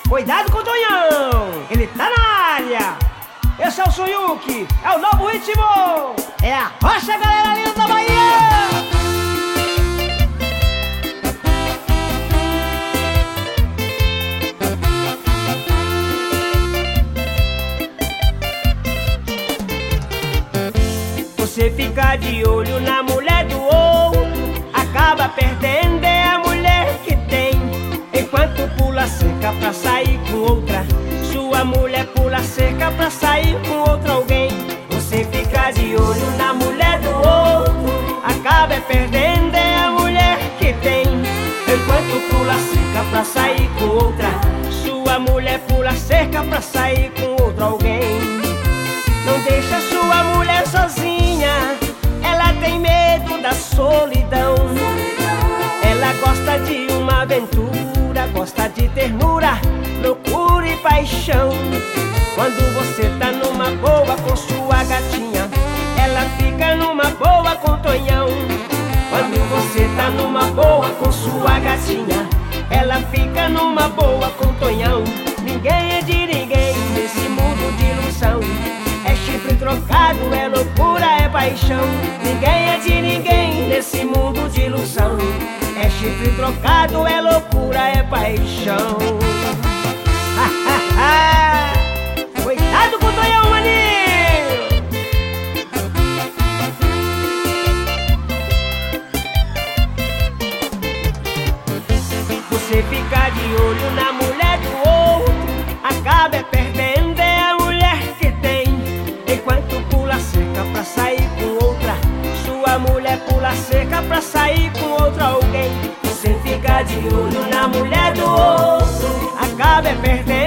Cuidado com o Tonhão, ele tá na área. Esse é o Suyuki, é o novo ritmo. É a rocha, galera linda da Bahia. Você fica de olho na mulher do outro, acaba perdendo é a mulher que tem. Enquanto pula cerca pra sair com outra, sua mulher pula cerca pra sair com outro alguém. Você fica de olho na mulher do outro, acaba perdendo é a mulher que tem. Enquanto pula cerca pra sair com outra, sua mulher pula cerca pra sair com outro alguém. Não deixa sua mulher sozinha, ela tem medo da solidão. Ela gosta de uma aventura, gosta de ternura, loucura e paixão. Quando você tá numa boa com sua gatinha, ela fica numa boa com o Tonhão. Quando você tá numa boa com sua gatinha, ela fica numa boa com o Tonhão. Ninguém é de ninguém nesse mundo de ilusão. É chifre trocado, é loucura, é paixão. Ninguém é de ninguém nesse mundo de ilusão. É chifre trocado, é loucura, é paixão. Cuidado com o Tonhão, maninho. Você fica de olho na mulher do outro, acaba perdendo é a mulher que tem. Enquanto pula cerca pra sair com outra, sua mulher pula cerca pra sair com outro alguém. Você fica de olho na mulher do outro, acaba perdendo